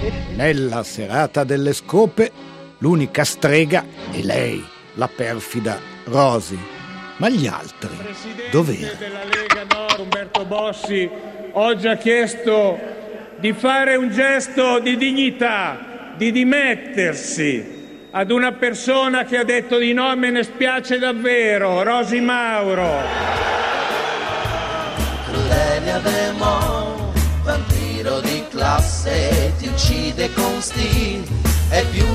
Nella serata delle scope, l'unica strega è lei, la perfida Rosy. Ma gli altri, dov'erano? Il presidente della Lega Nord, Umberto Bossi, oggi ha chiesto di fare un gesto di dignità, di dimettersi ad una persona che ha detto di no, me ne spiace davvero, Rosy Mauro. Crudelia Demon, vampiro di classe, ti uccide con stile, è più